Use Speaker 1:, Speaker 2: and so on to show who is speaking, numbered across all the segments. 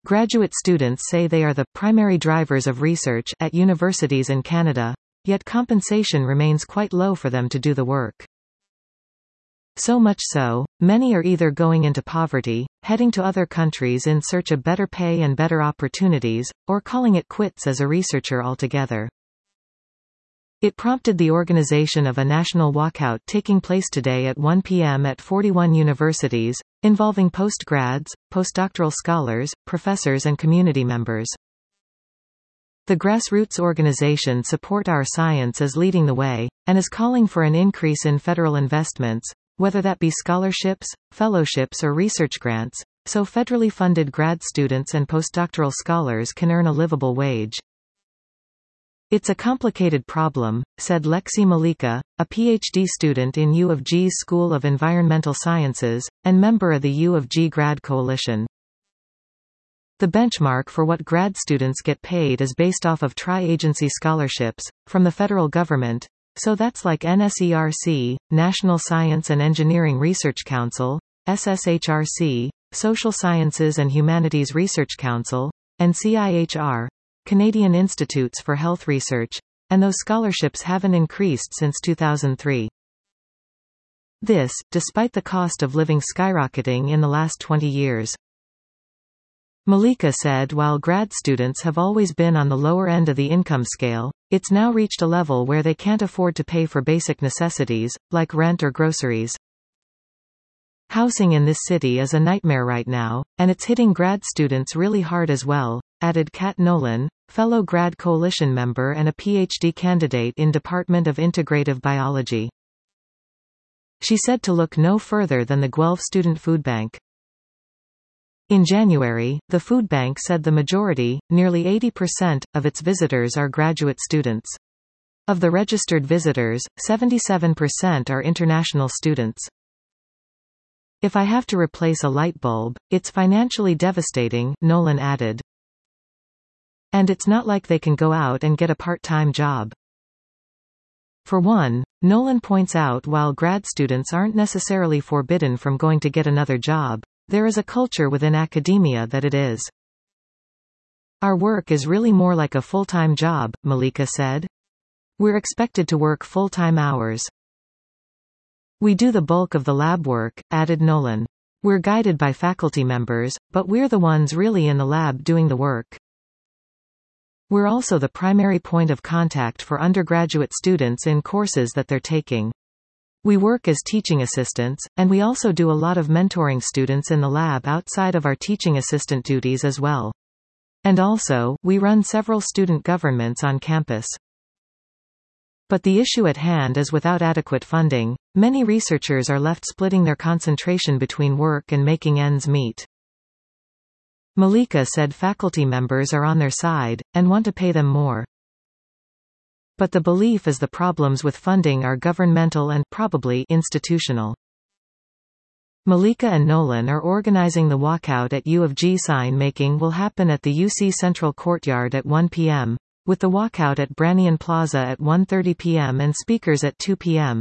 Speaker 1: Graduate students say they are the primary drivers of research at universities in Canada, yet compensation remains quite low for them to do the work. So much so, many are either going into poverty, heading to other countries in search of better pay and better opportunities, or calling it quits as a researcher altogether. It prompted the organization of a national walkout taking place today at 1 p.m. at 41 universities, involving postgrads, postdoctoral scholars, professors and community members. The grassroots organization Support Our Science is leading the way, and is calling for an increase in federal investments, whether that be scholarships, fellowships or research grants, so federally funded grad students and postdoctoral scholars can earn a livable wage. It's a complicated problem, said Lexi Malika, a PhD student in U of G's School of Environmental Sciences, and member of the U of G Grad Coalition. The benchmark for what grad students get paid is based off of tri-agency scholarships, from the federal government, so that's like NSERC, National Science and Engineering Research Council, SSHRC, Social Sciences and Humanities Research Council, and CIHR, Canadian Institutes for Health Research, and those scholarships haven't increased since 2003. This, despite the cost of living skyrocketing in the last 20 years. Malika said while grad students have always been on the lower end of the income scale, it's now reached a level where they can't afford to pay for basic necessities, like rent or groceries. Housing in this city is a nightmare right now, and it's hitting grad students really hard as well, added Kat Nolan, fellow Grad Coalition member and a PhD candidate in Department of Integrative Biology. She said to look no further than the Guelph Student Food Bank. In January, the food bank said the majority, nearly 80%, of its visitors are graduate students. Of the registered visitors, 77% are international students. If I have to replace a light bulb, it's financially devastating, Nolan added. And it's not like they can go out and get a part-time job. For one, Nolan points out while grad students aren't necessarily forbidden from going to get another job, there is a culture within academia that it is. Our work is really more like a full-time job, Malika said. We're expected to work full-time hours. We do the bulk of the lab work, added Nolan. We're guided by faculty members, but we're the ones really in the lab doing the work. We're also the primary point of contact for undergraduate students in courses that they're taking. We work as teaching assistants, and we also do a lot of mentoring students in the lab outside of our teaching assistant duties as well. And also, we run several student governments on campus. But the issue at hand is without adequate funding, many researchers are left splitting their concentration between work and making ends meet. Malika said faculty members are on their side, and want to pay them more. But the belief is the problems with funding are governmental and, probably, institutional. Malika and Nolan are organizing the walkout at U of G. Sign-making will happen at the UC Central Courtyard at 1 p.m., with the walkout at Branion Plaza at 1:30 p.m. and speakers at 2 p.m.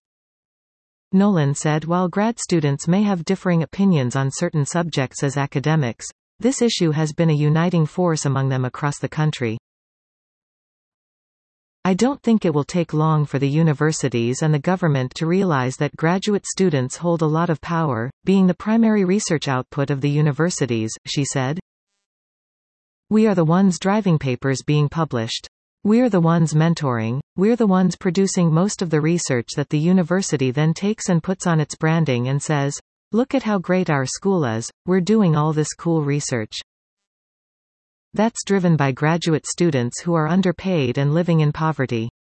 Speaker 1: Nolan said while grad students may have differing opinions on certain subjects as academics, this issue has been a uniting force among them across the country. I don't think it will take long for the universities and the government to realize that graduate students hold a lot of power, being the primary research output of the universities, she said. We are the ones driving papers being published. We're the ones mentoring, we're the ones producing most of the research that the university then takes and puts on its branding and says, look at how great our school is, we're doing all this cool research. That's driven by graduate students who are underpaid and living in poverty.